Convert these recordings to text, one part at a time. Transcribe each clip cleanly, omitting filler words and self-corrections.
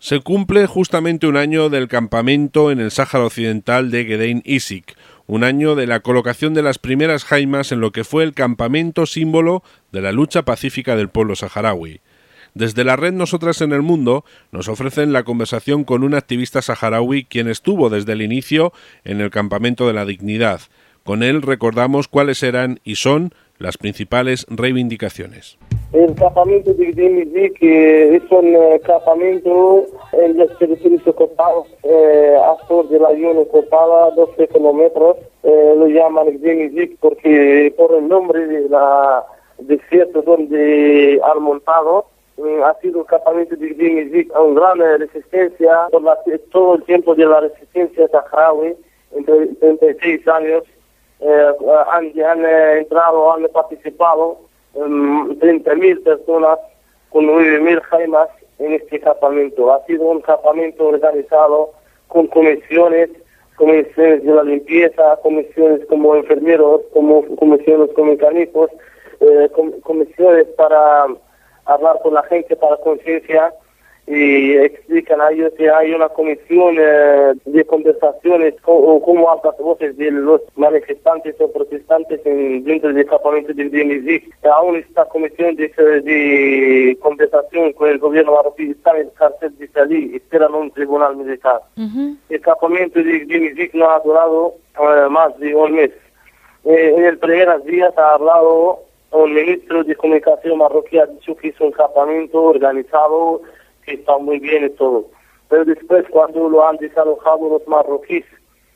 Se cumple justamente un año del campamento en el Sáhara Occidental de Gedein Izik, un año de la colocación de las primeras jaimas en lo que fue el campamento símbolo de la lucha pacífica del pueblo saharaui. Desde la red Nosotras en el Mundo nos ofrecen la conversación con un activista saharaui quien estuvo desde el inicio en el Campamento de la Dignidad. Con él recordamos cuáles eran y son las principales reivindicaciones. El campamento de Gedein Izik es un campamento en los territorios ocupados, al sur de la Unión ocupada, 12 kilómetros. Lo llaman Gedein Izik porque por el nombre de la desierto donde han montado. Ha sido el campamento de Gedein Izik una gran resistencia por todo el tiempo de la resistencia saharaui, entre 36 años. Han entrado, han participado 30.000 personas con 9.000 jaimas en este campamento. Ha sido un campamento organizado con comisiones de la limpieza, comisiones como enfermeros, comisiones como mecánicos, comisiones para hablar con la gente, para conciencia, y explican a ellos que hay una comisión de conversaciones como altas voces de los manifestantes o protestantes dentro del campamento de Gedein Izik. Aún esta comisión de conversación con el gobierno marroquí está en el cárcel de Salí, esperan un tribunal militar. El campamento de Gedein Izik no ha durado más de un mes. En el primeros días ha hablado un ministro de comunicación marroquí, ha dicho que es un campamento organizado, que está muy bien y todo. Pero después, cuando lo han desalojado los marroquíes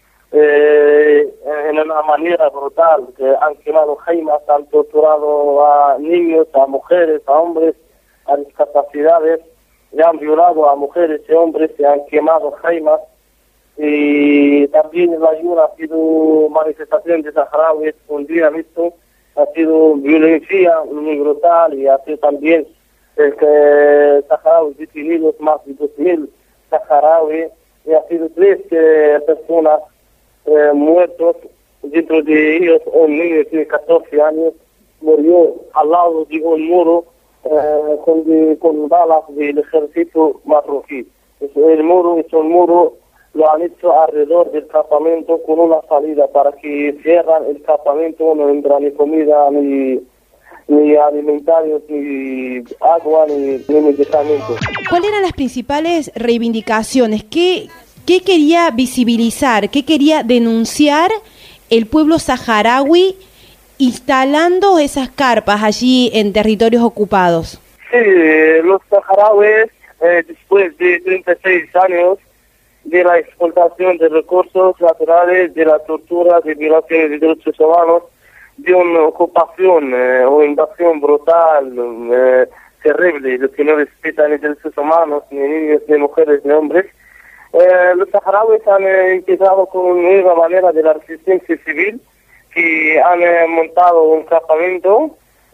en una manera brutal, que han quemado jaimas, han torturado a niños, a mujeres, a hombres, a discapacidades, y han violado a mujeres y hombres, y han quemado jaimas. Y también en la ayuda ha sido manifestación de saharauis un día visto, ha sido violencia muy brutal, y ha sido también saharauis detenidos, más de 2.000 saharauis, y ha sido 3 personas muertos, dentro de ellos un niño de 14 años murió al lado de un muro con balas del ejército marroquí. El muro es un muro, lo han hecho alrededor del campamento con una salida para que cierran el campamento, no entra ni comida, ni alimentarios, ni agua, ni medicamentos. ¿Cuáles eran las principales reivindicaciones? ¿Qué quería visibilizar? ¿Qué quería denunciar el pueblo saharaui instalando esas carpas allí en territorios ocupados? Sí, los saharauis, después de 36 años de la explotación de recursos naturales, de la tortura, de violaciones de derechos humanos, de una ocupación o invasión brutal, terrible, de que no respetan ni derechos humanos, ni niños, ni mujeres, ni hombres. Los saharauis han empezado con una nueva manera de la resistencia civil, que han montado un campamento,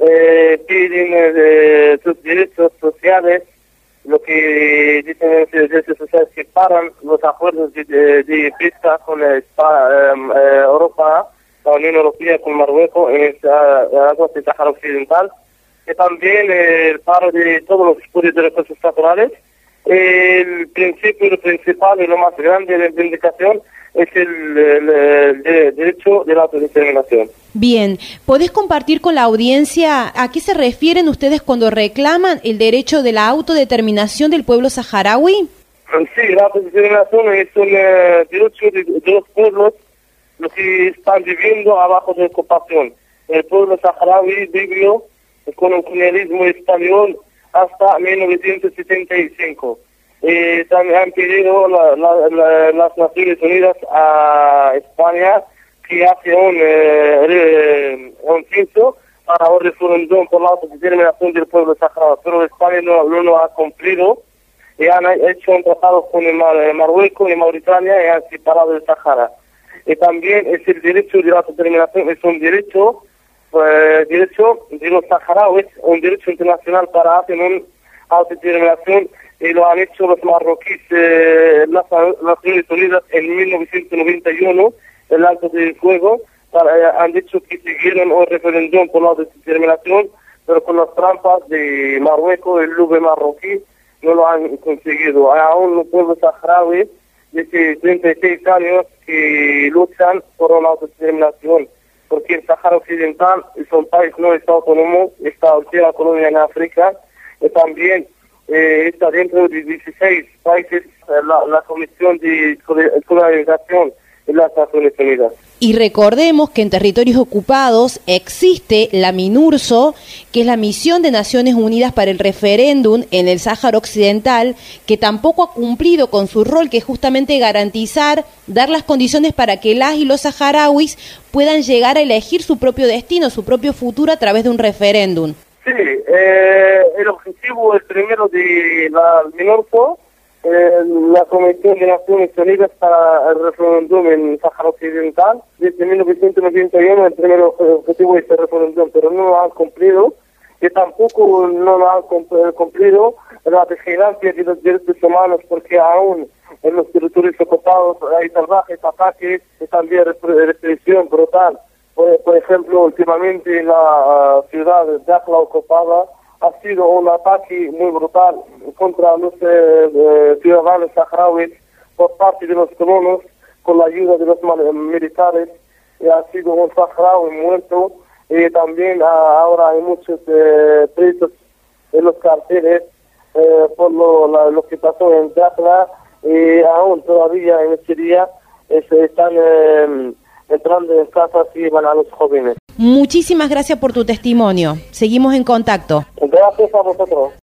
piden sus derechos sociales, lo que dicen los derechos sociales que paran los acuerdos de pesca con Europa, la Unión Europea con Marruecos en las aguas del Sáhara Occidental, y también el paro de todos los estudios de recursos naturales. El principio principal y lo más grande de la reivindicación es el derecho de la autodeterminación. Bien, ¿podés compartir con la audiencia a qué se refieren ustedes cuando reclaman el derecho de la autodeterminación del pueblo saharaui? Sí, la autodeterminación es un derecho de los pueblos los que están viviendo abajo de ocupación. El pueblo saharaui vivió con un colonialismo español hasta 1975. También han pedido las Naciones Unidas a España que hace un censo para un referéndum por la autodeterminación del pueblo saharaui, pero España no ha cumplido y han hecho un tratado con Marruecos y Mauritania y han separado el Sahara. Y también es el derecho de la autodeterminación, es un derecho de los saharauis, un derecho internacional para hacer una autodeterminación, y lo han hecho los marroquíes, las Naciones Unidas en 1991, el alto del fuego, han dicho que siguieron un referéndum por la autodeterminación, pero con las trampas de Marruecos, el lobby marroquí, no lo han conseguido. Hay aún un pueblo saharaui desde 36 años que luchan por una autodeterminación, porque el Sáhara Occidental es un país no está autónomo, está última colonia en África, y también está dentro de 16 países la Comisión de Solidarización de las Naciones Unidas. Y recordemos que en territorios ocupados existe la MINURSO, que es la Misión de Naciones Unidas para el Referéndum en el Sáhara Occidental, que tampoco ha cumplido con su rol, que es justamente garantizar, dar las condiciones para que las y los saharauis puedan llegar a elegir su propio destino, su propio futuro a través de un referéndum. Sí, el objetivo, el primero de la MINURSO, la Comisión de Naciones Unidas para el Referéndum en Sáhara Occidental, desde 1991 el primer objetivo es el referéndum, pero no lo han cumplido, y tampoco no lo han cumplido la vigilancia de los derechos humanos, porque aún en los territorios ocupados hay salvajes, ataques y también represión brutal. Por ejemplo, últimamente en la ciudad de Dakhla ocupada ha sido un ataque muy brutal contra los ciudadanos saharauis por parte de los colonos con la ayuda de los militares. Y ha sido un saharaui muerto y también ahora hay muchos presos en los carteles por lo que pasó en Dakhla, y aún todavía en este día están entrando en casas y van a los jóvenes. Muchísimas gracias por tu testimonio. Seguimos en contacto. Gracias a vosotros.